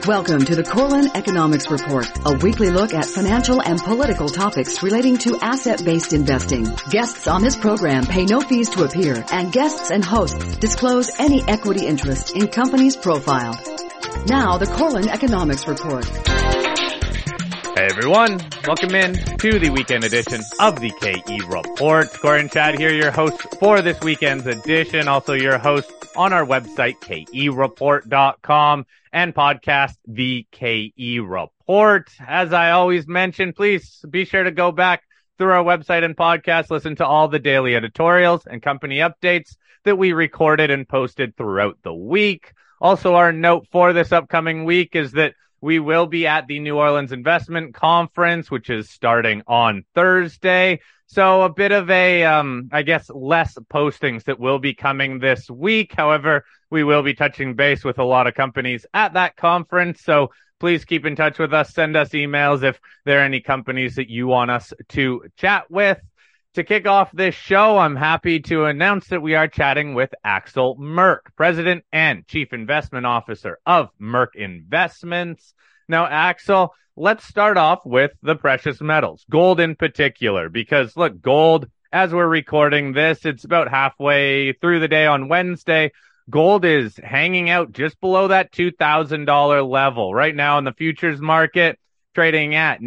Welcome to the Corlin Economics Report, a weekly look at financial and political topics relating to asset-based investing. Guests on this program pay no fees to appear, and guests and hosts disclose any equity interest in companies profiled. Now, the Corlin Economics Report. Hey everyone, welcome in to the weekend edition of the KE Report. Corey and Chad here, your hosts for this weekend's edition. Also your hosts on our website, kereport.com, and podcast, The KE Report. As I always mention, please be sure to go back through our website and podcast, listen to all the daily editorials and company updates that we recorded and posted throughout the week. Also, our note for this upcoming week is that we will be at the New Orleans Investment Conference, which is starting on Thursday. So a bit of a, less postings that will be coming this week. However, we will be touching base with a lot of companies at that conference. So please keep in touch with us. Send us emails if there are any companies that you want us to chat with. To kick off this show, I'm happy to announce that we are chatting with Axel Merk, President and Chief Investment Officer of Merk Investments. Now, Axel, let's start off with the precious metals, gold in particular, because look, gold, as we're recording this, it's about halfway through the day on Wednesday. Gold is hanging out just below that $2,000 level right now in the futures market, trading at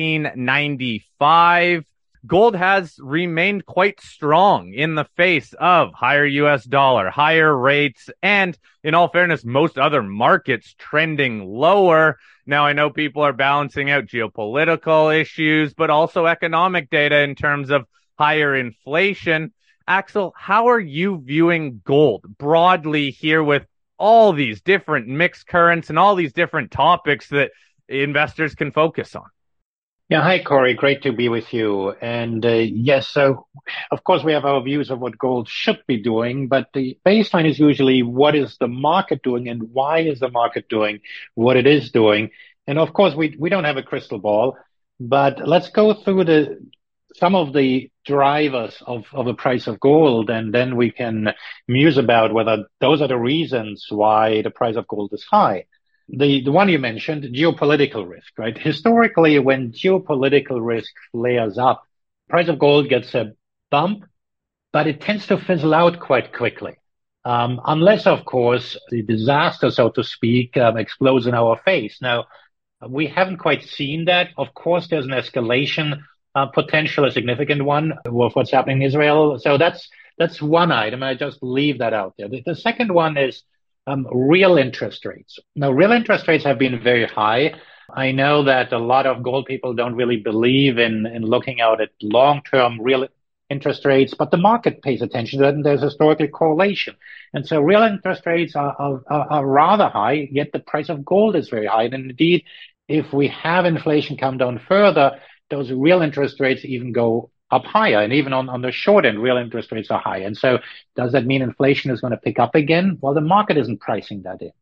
$19.95. Gold has remained quite strong in the face of higher US dollar, higher rates, and in all fairness, most other markets trending lower. Now, I know people are balancing out geopolitical issues, but also economic data in terms of higher inflation. Axel, how are you viewing gold broadly here with all these different mixed currents and all these different topics that investors can focus on? Yeah, hi, Corey. Great to be with you. And yes, so of course we have our views of what gold should be doing, but the baseline is usually what is the market doing and why is the market doing what it is doing. And of course we don't have a crystal ball, but let's go through some of the drivers of the price of gold, and then we can muse about whether those are the reasons why the price of gold is high. The one you mentioned, geopolitical risk, right? Historically, when geopolitical risk flares up, price of gold gets a bump, but it tends to fizzle out quite quickly. Unless, of course, the disaster, so to speak, explodes in our face. Now, we haven't quite seen that. Of course, there's an escalation potential, a significant one, of what's happening in Israel. So that's one item. I just leave that out there. The second one is real interest rates. Now, real interest rates have been very high. I know that a lot of gold people don't really believe in looking out at long-term real interest rates, but the market pays attention to that, and there's historically correlation. And so real interest rates are rather high, yet the price of gold is very high. And indeed, if we have inflation come down further, those real interest rates even go up higher. And even on the short end, real interest rates are high. And so does that mean inflation is going to pick up again? Well, the market isn't pricing that in.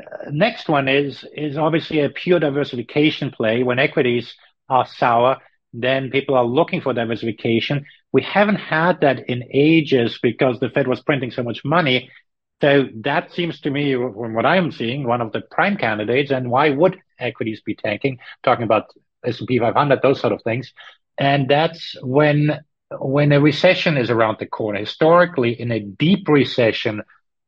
Next one is obviously a pure diversification play. When equities are sour, then people are looking for diversification. We haven't had that in ages because the Fed was printing so much money. So that seems to me, from what I'm seeing, one of the prime candidates. And why would equities be tanking? Talking about S&P 500, those sort of things. And that's when a recession is around the corner. Historically, in a deep recession,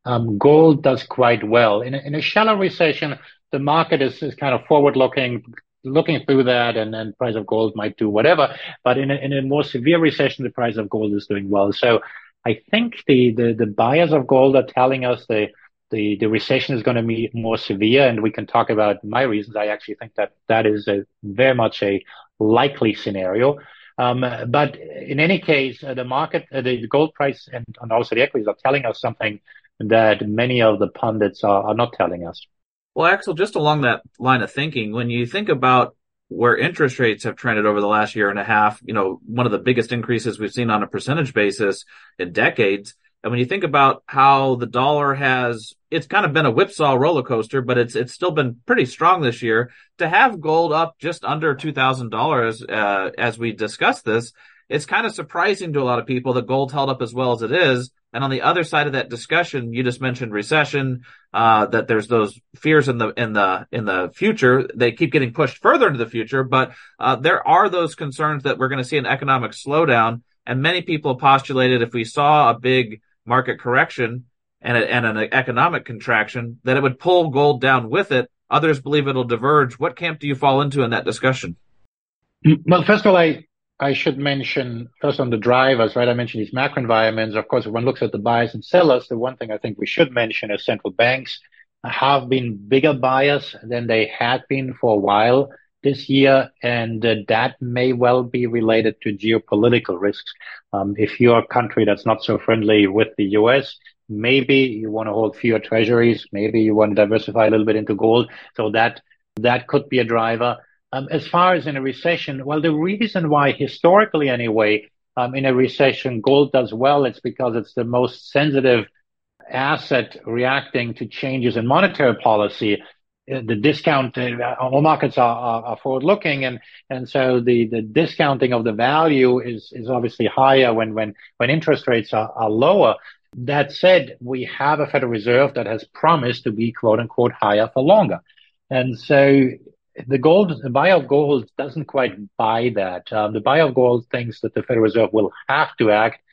gold does quite well. In a shallow recession, the market is kind of forward-looking, looking through that, and price of gold might do whatever. But in a more severe recession, the price of gold is doing well. So I think the buyers of gold are telling us the recession is going to be more severe, and we can talk about my reasons. I actually think that is very much a likely scenario. But in any case, the market, the gold price and also the equities are telling us something that many of the pundits are not telling us. Well, Axel, just along that line of thinking, when you think about where interest rates have trended over the last year and a half, one of the biggest increases we've seen on a percentage basis in decades. And when you think about how the dollar it's kind of been a whipsaw roller coaster, but it's still been pretty strong this year. To have gold up just under $2,000, as we discuss this, it's kind of surprising to a lot of people that gold held up as well as it is. And on the other side of that discussion, you just mentioned recession, that there's those fears in the future. They keep getting pushed further into the future, but there are those concerns that we're going to see an economic slowdown. And many people postulated if we saw a big market correction and an economic contraction, that it would pull gold down with it. Others believe it'll diverge. What camp do you fall into in that discussion? Well, first of all, I should mention first on the drivers, right? I mentioned these macro environments. Of course, if one looks at the buyers and sellers, the one thing I think we should mention is central banks have been bigger buyers than they had been for a while this year, and that may well be related to geopolitical risks. If you're a country that's not so friendly with the US, maybe you want to hold fewer treasuries, maybe you want to diversify a little bit into gold. So that could be a driver. As far as in a recession, well, the reason why historically anyway, in a recession, gold does well, it's because it's the most sensitive asset reacting to changes in monetary policy. The discount, all markets are forward looking, and so the discounting of the value is obviously higher when interest rates are lower. That said, we have a Federal Reserve that has promised to be quote unquote higher for longer. And so the buyer of gold doesn't quite buy that. The buyer of gold thinks that the Federal Reserve will have to act,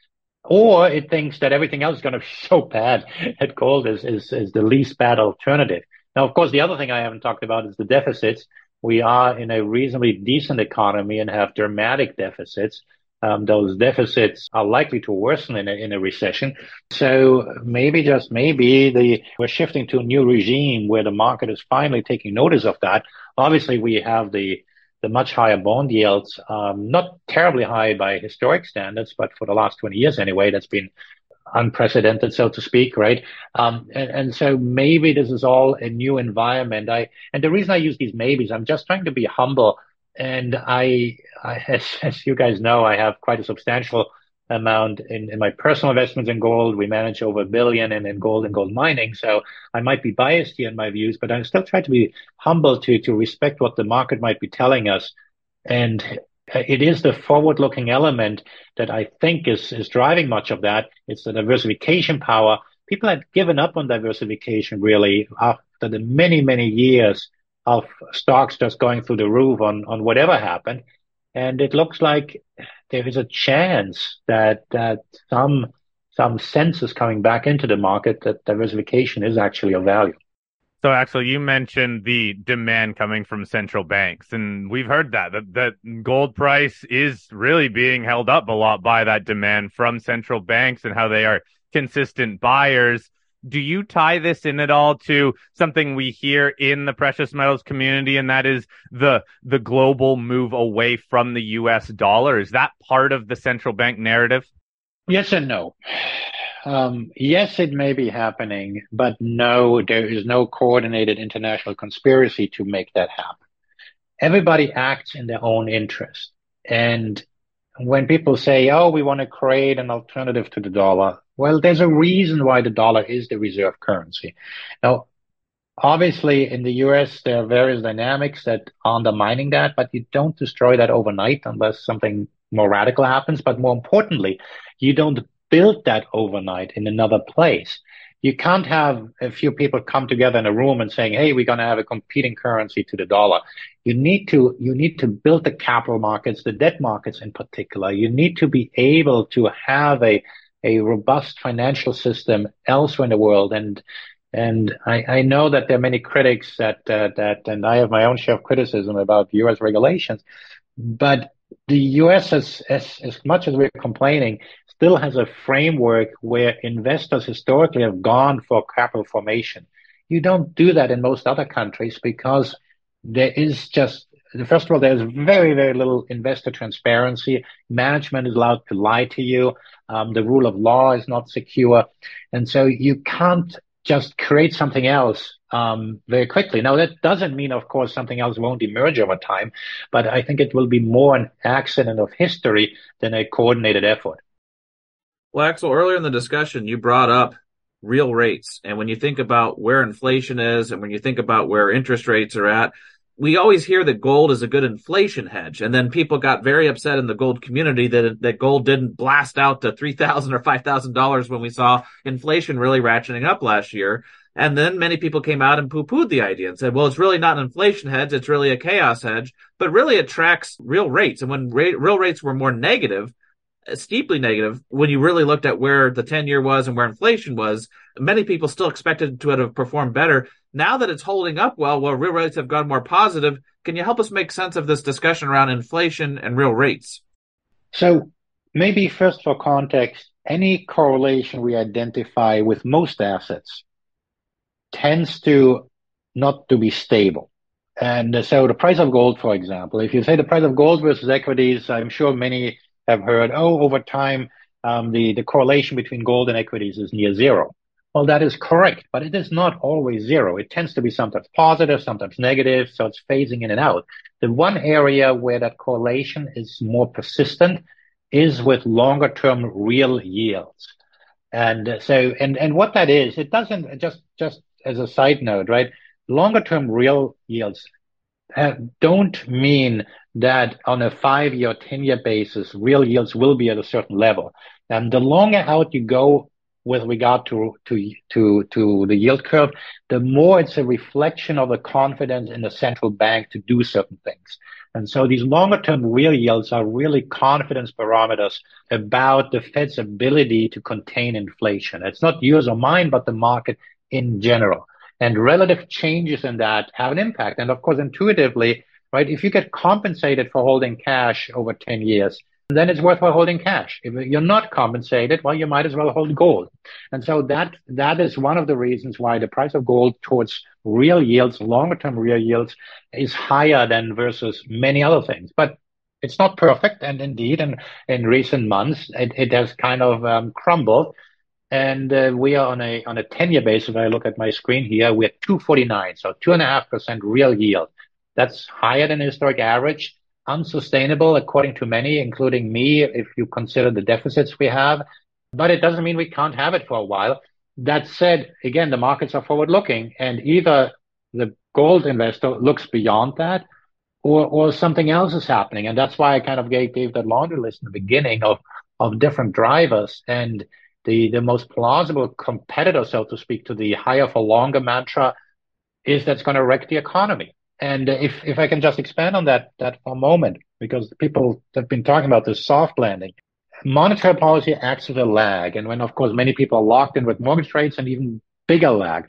or it thinks that everything else is going to be so bad that gold is the least bad alternative. Now, of course, the other thing I haven't talked about is the deficits. We are in a reasonably decent economy and have dramatic deficits. Those deficits are likely to worsen in a recession. So maybe, just maybe, we're shifting to a new regime where the market is finally taking notice of that. Obviously, we have the much higher bond yields, not terribly high by historic standards, but for the last 20 years anyway, that's been unprecedented, so to speak, right? And so maybe this is all a new environment. And the reason I use these maybes, I'm just trying to be humble. And as you guys know, I have quite a substantial amount in my personal investments in gold. We manage over $1 billion in gold and gold mining. So I might be biased here in my views, but I still try to be humble to respect what the market might be telling us. And it is the forward-looking element that I think is driving much of that. It's the diversification power. People had given up on diversification really after the many, many years of stocks just going through the roof on whatever happened. And it looks like there is a chance that some sense is coming back into the market that diversification is actually of value. So actually, you mentioned the demand coming from central banks, and we've heard that gold price is really being held up a lot by that demand from central banks and how they are consistent buyers. Do you tie this in at all to something we hear in the precious metals community, and that is the global move away from the US dollar? Is that part of the central bank narrative? Yes and no. Yes, it may be happening, but no, there is no coordinated international conspiracy to make that happen. Everybody acts in their own interest. And when people say, oh, we want to create an alternative to the dollar, well, there's a reason why the dollar is the reserve currency. Now, obviously, in the US, there are various dynamics that are undermining that, but you don't destroy that overnight unless something more radical happens. But more importantly, you don't build that overnight in another place. You can't have a few people come together in a room and saying, hey, we're going to have a competing currency to the dollar. You need to build the capital markets, the debt markets in particular. You need to be able to have a robust financial system elsewhere in the world. And I know that there are many critics that and I have my own share of criticism about US regulations, but the US, as much as we're complaining, still has a framework where investors historically have gone for capital formation. You don't do that in most other countries because there is just, first of all, there's very, very little investor transparency. Management is allowed to lie to you. The rule of law is not secure. And so you can't just create something else very quickly. Now, that doesn't mean, of course, something else won't emerge over time, but I think it will be more an accident of history than a coordinated effort. Well, Axel, earlier in the discussion, you brought up real rates. And when you think about where inflation is and when you think about where interest rates are at, we always hear that gold is a good inflation hedge. And then people got very upset in the gold community that gold didn't blast out to $3,000 or $5,000 when we saw inflation really ratcheting up last year. And then many people came out and poo-pooed the idea and said, well, it's really not an inflation hedge. It's really a chaos hedge, but really it tracks real rates. And when real rates were more negative, steeply negative, when you really looked at where the 10-year was and where inflation was, many people still expected to have performed better. Now that it's holding up well, where real rates have gone more positive, can you help us make sense of this discussion around inflation and real rates? So maybe first for context, any correlation we identify with most assets tends to not to be stable. And so the price of gold, for example, if you say the price of gold versus equities, I'm sure many have heard, over time, the correlation between gold and equities is near zero. Well, that is correct, but it is not always zero. It tends to be sometimes positive, sometimes negative, so it's phasing in and out. The one area where that correlation is more persistent is with longer term real yields. And so, and what that is, it doesn't, just as a side note, right? Longer term real yields don't mean that on a 5-year, 10-year basis, real yields will be at a certain level. And the longer out you go with regard to the yield curve, the more it's a reflection of the confidence in the central bank to do certain things. And so these longer term real yields are really confidence parameters about the Fed's ability to contain inflation. It's not yours or mine, but the market in general. And relative changes in that have an impact. And of course, intuitively, right, if you get compensated for holding cash over 10 years, then it's worthwhile holding cash. If you're not compensated, well, you might as well hold gold. And so that is one of the reasons why the price of gold towards real yields, longer term real yields, is higher than versus many other things. But it's not perfect. And indeed, in recent months, it has kind of crumbled. And we are on a 10-year basis. If I look at my screen here, we're at 249, so 2.5% real yield. That's higher than historic average. Unsustainable, according to many, including me, if you consider the deficits we have. But it doesn't mean we can't have it for a while. That said, again, the markets are forward-looking, and either the gold investor looks beyond that, or something else is happening. And that's why I kind of gave that laundry list in the beginning of different drivers. And the most plausible competitor, so to speak, to the higher for longer mantra is that's going to wreck the economy. And if I can just expand on that for a moment, because people have been talking about this soft landing. Monetary policy acts as a lag. And when, of course, many people are locked in with mortgage rates, and even bigger lag.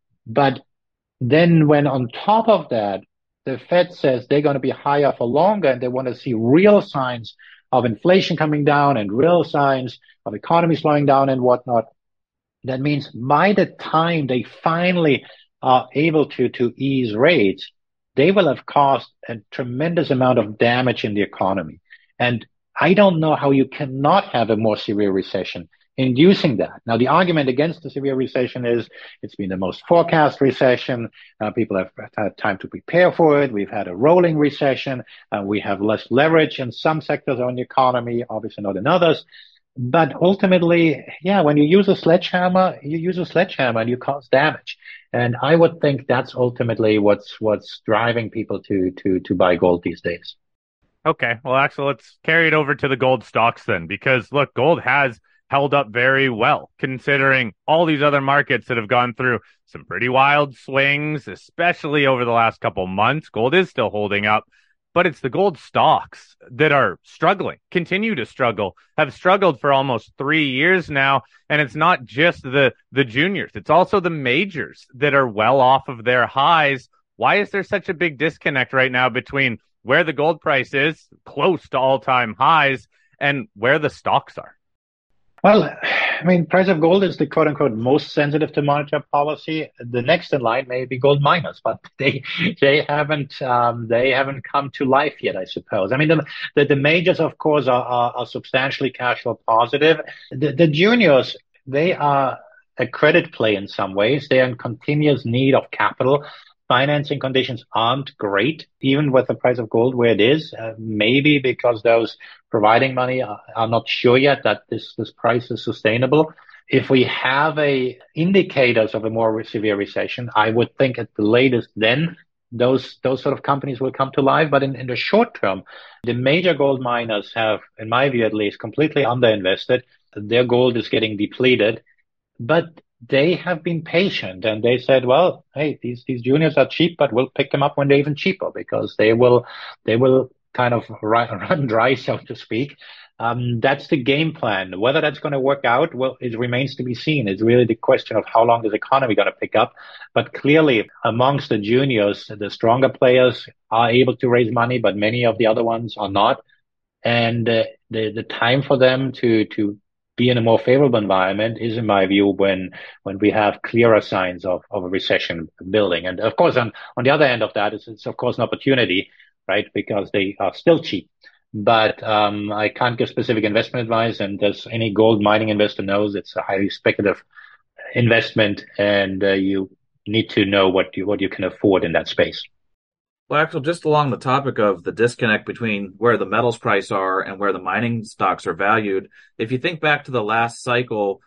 But then when on top of that, the Fed says they're going to be higher for longer, and they want to see real signs of inflation coming down and real signs of economy slowing down and whatnot, that means by the time they finally are able to ease rates, they will have caused a tremendous amount of damage in the economy. And I don't know how you cannot have a more severe recession inducing that. Now, the argument against the severe recession is it's been the most forecast recession. People have had time to prepare for it. We've had a rolling recession. We have less leverage in some sectors of the economy, obviously not in others. But ultimately, yeah, when you use a sledgehammer and you cause damage. And I would think that's ultimately what's driving people to buy gold these days. Okay, well, actually, let's carry it over to the gold stocks then, because look, gold has held up very well, considering all these other markets that have gone through some pretty wild swings, especially over the last couple months. Gold is still holding up, but it's the gold stocks that are struggling, continue to struggle, have struggled for almost 3 years now. And it's not just the juniors, it's also the majors that are well off of their highs. Why is there such a big disconnect right now between where the gold price is, close to all-time highs, and where the stocks are? Well, I mean, price of gold is the quote unquote most sensitive to monetary policy. The next in line may be gold miners, but they haven't come to life yet, I suppose. I mean, the majors, of course, are substantially cash flow positive. The juniors, they are a credit play in some ways. They are in continuous need of capital. Financing conditions aren't great, even with the price of gold where it is. Maybe because those providing money are not sure yet that this price is sustainable. If we have indicators of a more severe recession, I would think at the latest then those sort of companies will come to life. But in the short term, the major gold miners have, in my view at least, completely underinvested. Their gold is getting depleted, but they have been patient and they said, well, hey, these juniors are cheap, but we'll pick them up when they're even cheaper because they will kind of run dry, so to speak. That's the game plan. Whether that's going to work out, well, it remains to be seen. It's really the question of how long is the economy going to pick up. But clearly, amongst the juniors, the stronger players are able to raise money, but many of the other ones are not. And the time for them to be in a more favorable environment is, in my view, when we have clearer signs of a recession building. And of course, on the other end of that, it's of course an opportunity, right? Because they are still cheap. But I can't give specific investment advice. And as any gold mining investor knows, it's a highly speculative investment, and you need to know what you can afford in that space. Well, Axel, just along the topic of the disconnect between where the metals price are and where the mining stocks are valued, if you think back to the last cycle,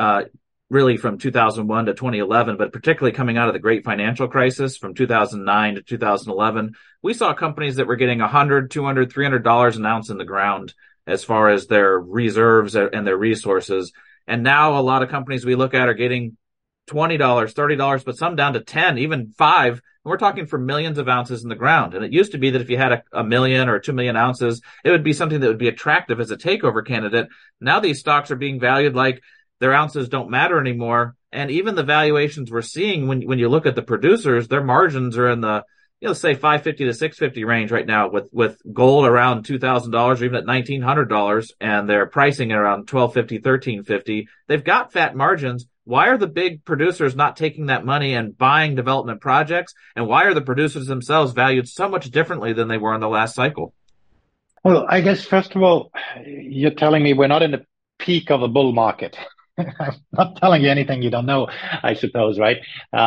really from 2001 to 2011, but particularly coming out of the great financial crisis from 2009 to 2011, we saw companies that were getting $100, $200, $300 an ounce in the ground as far as their reserves and their resources. And now a lot of companies we look at are getting $20, $30, but some down to 10, even 5. We're talking for millions of ounces in the ground. And it used to be that if you had a million or 2 million ounces, it would be something that would be attractive as a takeover candidate. Now these stocks are being valued like their ounces don't matter anymore. And even the valuations we're seeing when you look at the producers, their margins are in the, say $550 to $650 range right now with gold around $2,000 or even at $1,900 and their pricing at around $1,250, $1,350. They've got fat margins. Why are the big producers not taking that money and buying development projects? And why are the producers themselves valued so much differently than they were in the last cycle? Well, I guess, first of all, you're telling me we're not in the peak of a bull market. I'm not telling you anything you don't know, I suppose, right?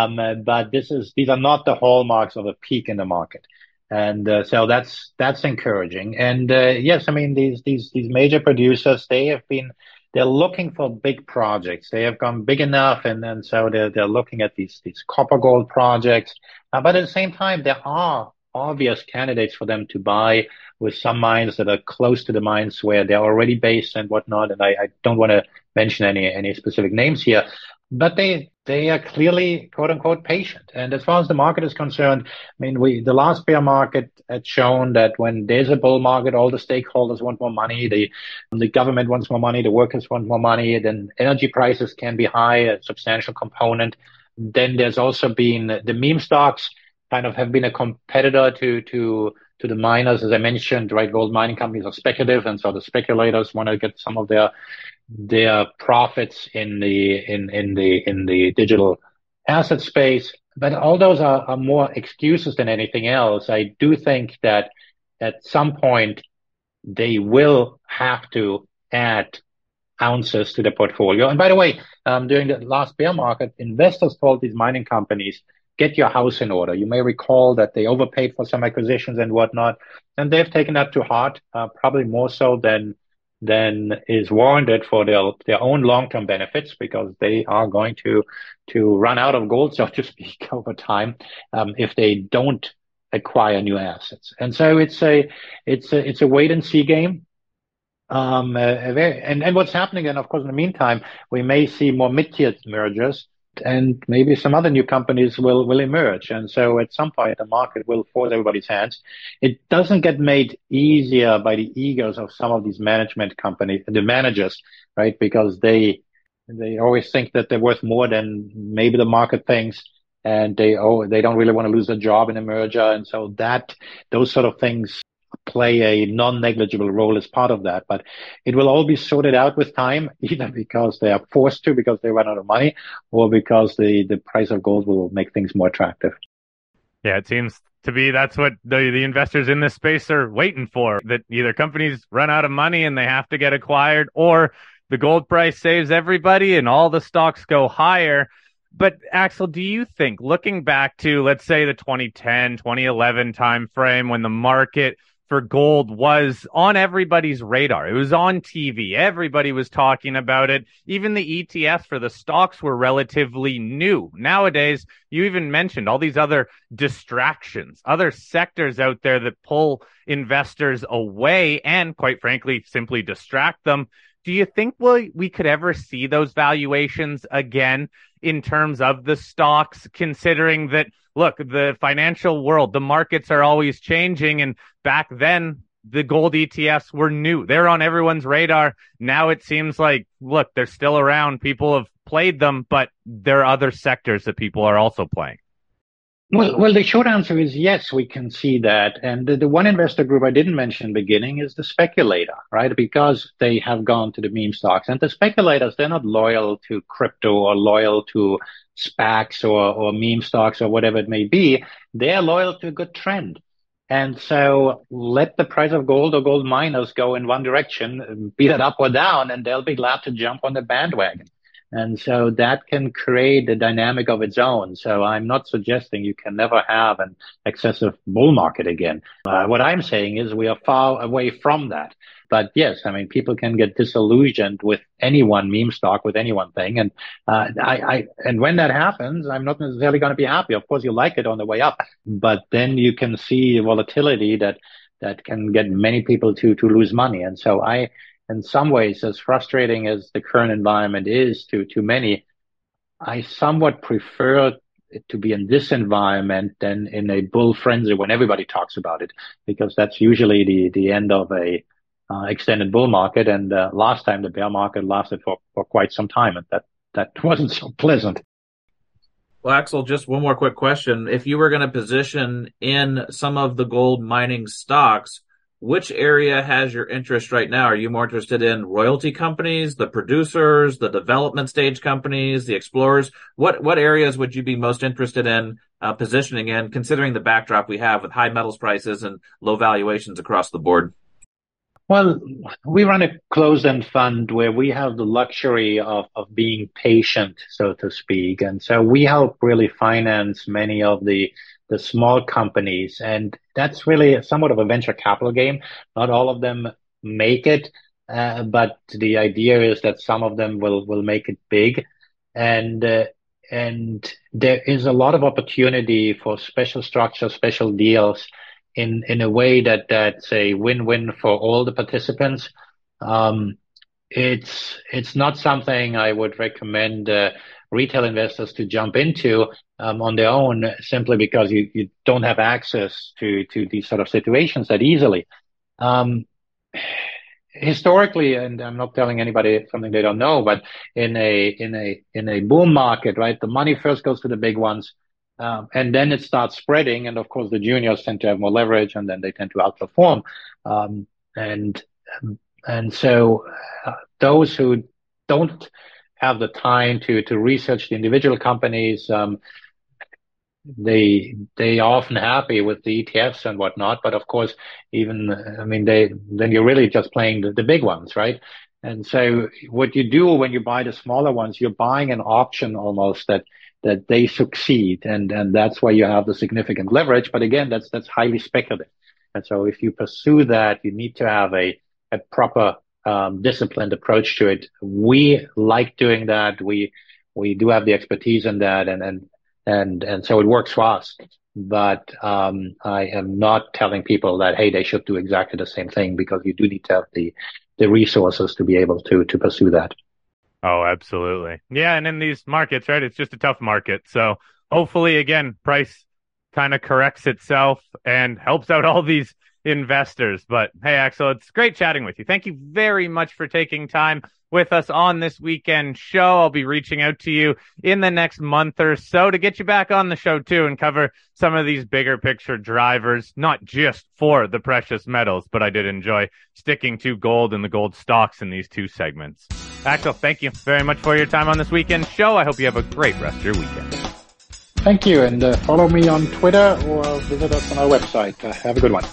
But these are not the hallmarks of a peak in the market. And so that's encouraging. And yes, I mean, these major producers, they're looking for big projects. They have gone big enough, and so they're looking at these copper gold projects. But at the same time, there are obvious candidates for them to buy with some mines that are close to the mines where they're already based and whatnot. And I don't want to mention any specific names here, but they are clearly, quote unquote, patient. And as far as the market is concerned, I mean, the last bear market had shown that when there's a bull market, all the stakeholders want more money. The government wants more money. The workers want more money. Then energy prices can be high, a substantial component. Then there's also been the meme stocks kind of have been a competitor to the miners. As I mentioned, right, gold mining companies are speculative. And so the speculators want to get some of their profits in the digital asset space. But all those are more excuses than anything else. I do think that at some point they will have to add ounces to the portfolio. And by the way, during the last bear market, investors told these mining companies, get your house in order. You may recall that they overpaid for some acquisitions and whatnot, and they've taken that to heart, probably more so than is warranted for their own long-term benefits, because they are going to run out of gold, so to speak, over time, if they don't acquire new assets. And so it's a wait and see game. And what's happening, and of course, in the meantime, we may see more mid-tier mergers, and maybe some other new companies will emerge. And so at some point, the market will force everybody's hands. It doesn't get made easier by the egos of some of these management companies, the managers, right? Because they always think that they're worth more than maybe the market thinks, and they don't really want to lose their job in a merger. And so those sort of things play a non-negligible role as part of that. But it will all be sorted out with time, either because they are forced to, because they run out of money, or because the price of gold will make things more attractive. Yeah, it seems to be that's what the investors in this space are waiting for, that either companies run out of money and they have to get acquired, or the gold price saves everybody and all the stocks go higher. But Axel, do you think, looking back to, let's say, the 2010, 2011 timeframe when the market for gold was on everybody's radar. It was on TV. Everybody was talking about it. Even the ETFs for the stocks were relatively new. Nowadays, you even mentioned all these other distractions, other sectors out there that pull investors away and, quite frankly, simply distract them. Do you think we could ever see those valuations again in terms of the stocks, considering that, look, the financial world, the markets are always changing, and back then the gold ETFs were new. They're on everyone's radar. Now it seems like, look, they're still around. People have played them, but there are other sectors that people are also playing. Well, the short answer is yes, we can see that. And the one investor group I didn't mention in the beginning is the speculator, right? Because they have gone to the meme stocks. And the speculators, they're not loyal to crypto or loyal to SPACs or meme stocks or whatever it may be. They're loyal to a good trend. And so let the price of gold or gold miners go in one direction, be that up or down, and they'll be glad to jump on the bandwagon. And so that can create a dynamic of its own. So I'm not suggesting you can never have an excessive bull market again. What I'm saying is we are far away from that. But yes, I mean, people can get disillusioned with any one meme stock, with any one thing. And, and when that happens, I'm not necessarily going to be happy. Of course, you like it on the way up, but then you can see volatility that can get many people to lose money. And so in some ways, as frustrating as the current environment is to many, I somewhat prefer it to be in this environment than in a bull frenzy when everybody talks about it, because that's usually the end of a extended bull market. And last time the bear market lasted for quite some time, and that wasn't so pleasant. Well, Axel, just one more quick question. If you were going to position in some of the gold mining stocks, which area has your interest right now? Are you more interested in royalty companies, the producers, the development stage companies, the explorers? What areas would you be most interested in positioning in, considering the backdrop we have with high metals prices and low valuations across the board? Well, we run a closed-end fund where we have the luxury of being patient, so to speak. And so we help really finance many of the small companies. And that's really somewhat of a venture capital game. Not all of them make it, but the idea is that some of them will make it big. And there is a lot of opportunity for special structures, special deals in a way that's a win-win for all the participants. It's not something I would recommend retail investors to jump into on their own, simply because you don't have access to these sort of situations that easily. Historically, and I'm not telling anybody something they don't know, but in a boom market, right, the money first goes to the big ones, and then it starts spreading, and of course the juniors tend to have more leverage, and then they tend to outperform. And so those who don't have the time to research the individual companies, they are often happy with the ETFs and whatnot. But of course, then you're really just playing the big ones, right? And so what you do when you buy the smaller ones, you're buying an option almost that they succeed. And that's why you have the significant leverage. But again, that's highly speculative. And so if you pursue that, you need to have a proper disciplined approach to it. We like doing that. We do have the expertise in that, and so it works for us. But I am not telling people that, hey, they should do exactly the same thing, because you do need to have the resources to be able to pursue that. Oh, absolutely. Yeah, and in these markets, right, it's just a tough market. So hopefully, again, price kind of corrects itself and helps out all these investors. But hey, Axel, it's great chatting with you. Thank you very much for taking time with us on this weekend show. I'll be reaching out to you in the next month or so to get you back on the show too and cover some of these bigger picture drivers, not just for the precious metals, but I did enjoy sticking to gold and the gold stocks in these two segments. Axel, thank you very much for your time on this weekend show. I hope you have a great rest of your weekend. Thank you, and follow me on Twitter or visit us on our website. Have a good one.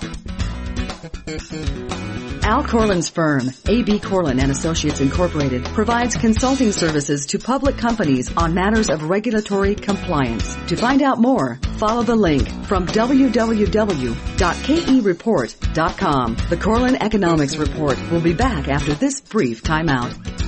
Al Corlin's firm, A.B. Corlin & Associates Incorporated, provides consulting services to public companies on matters of regulatory compliance. To find out more, follow the link from www.kereport.com. The Corlin Economics Report will be back after this brief timeout.